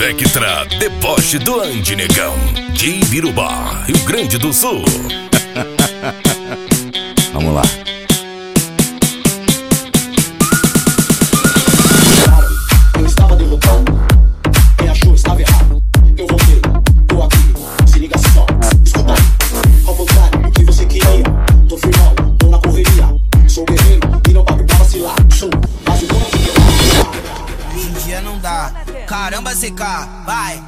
Vectra, deboche do Andy Negão, de Ibirubá, Rio Grande do Sul. Vamos lá. Eu estava derrotado, quem achou estava errado. Eu voltei, tô aqui, se liga só, escuta aí. Ao contrário do que você queria, tô firmão, tô na correria. Sou guerreiro e não pago pra vacilar. Sou mas o dono de hoje em dia não dá, caramba CK, vai.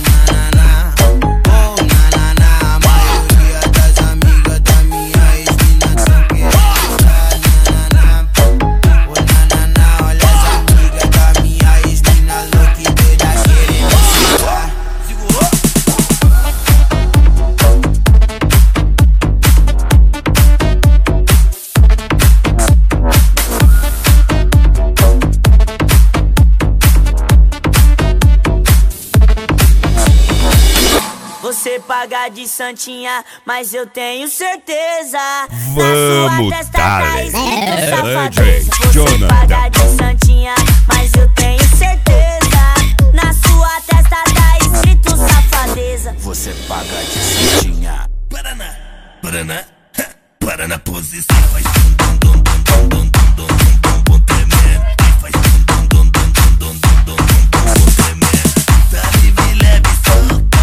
Você paga de santinha, mas eu tenho certeza. Vamos, na sua testa tá escrito safadeza. Você Você paga de santinha, mas eu tenho certeza. Na sua testa tá escrito safadeza. Você paga de santinha. Paraná, Paraná, Paraná posição. Faz dum dum dum dum dum dum dum dum dum tremendo. Faz dum dum dum dum dum dum dum dum tremendo. Tá livre, leve, solta.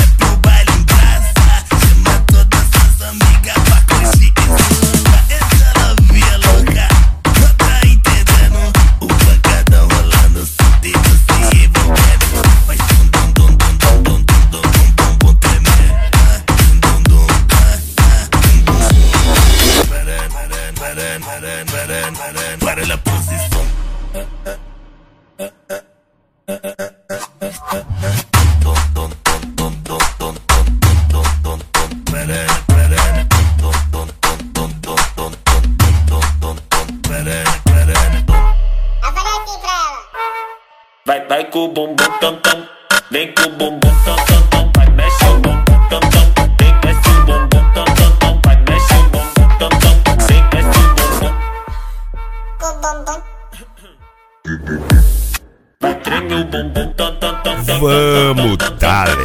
Para la posición. Vai com o bumbum tam tam, vem com o bumbum tam tam tam, vai mexe o bumbum tam tam, vem mexe o bumbum tam tam tam, vai mexe o bumbum tam tam, vem mexe o bumbum. Vai treme o bumbum tam tam tam tam. Vamos, dale.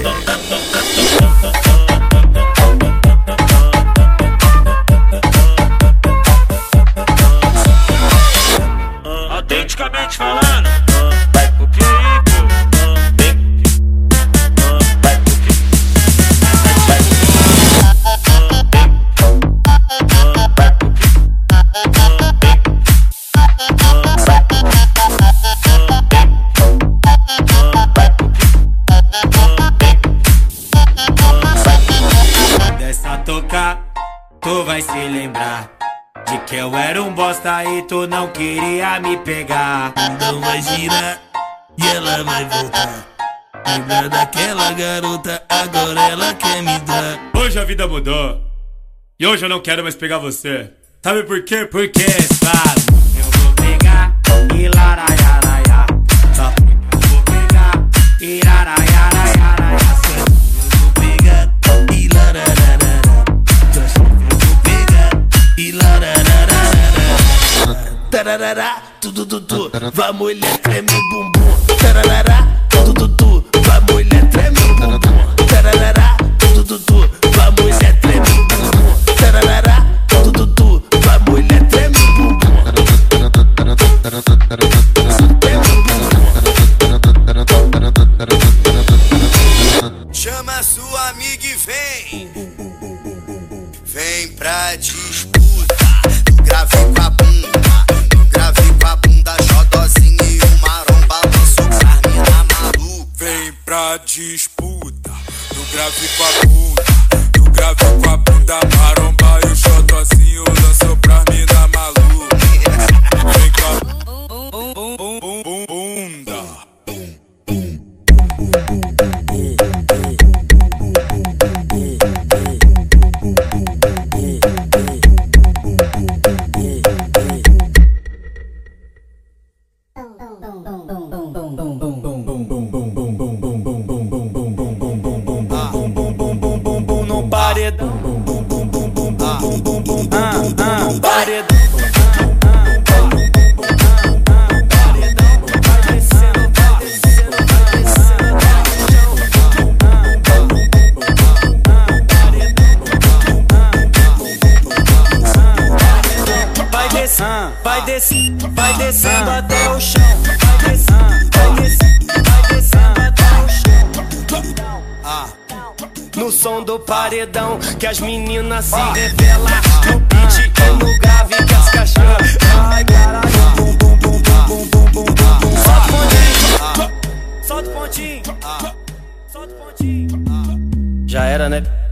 Autenticamente falando. Tu vai se lembrar de que eu era um bosta e tu não queria me pegar. Não vai girar e ela vai voltar. Lembra daquela garota, agora ela quer me dar. Hoje a vida mudou e hoje eu não quero mais pegar você. Sabe por quê? Porque sabe, eu vou pegar e laraiaraia. Só eu vou pegar e laraiaraia. Eu vou pegar e larararara. E larararara. Tararara, tudo tudo, vai mulher treme o bumbum. Tararara, tudo tudo, vai mulher treme o bumbum. Tararara, tudo tudo, vai mulher treme o bumbum. Tararara, tudo tudo, vai mulher treme o bumbum. Chama sua amiga e vem. Vem pra disputa. Do grave com a bunda, do grave com a bunda, xodozinho e o maromba lança o carne na maluca. Vem pra disputa. Do grave com a bunda, do grave com a bunda, maromba e o xodozinho lançou pra mina maluca. Vem com a bunda. No paredão. descendo até o chão. Vai descendo até o chão. No som do paredão que as meninas se revelam. No beat e no grave que as cachorras. Ai caralho, bum bum bum bum bum bum bum bum. Solta o pontinho, solta o pontinho, solta o pontinho. Já era, né?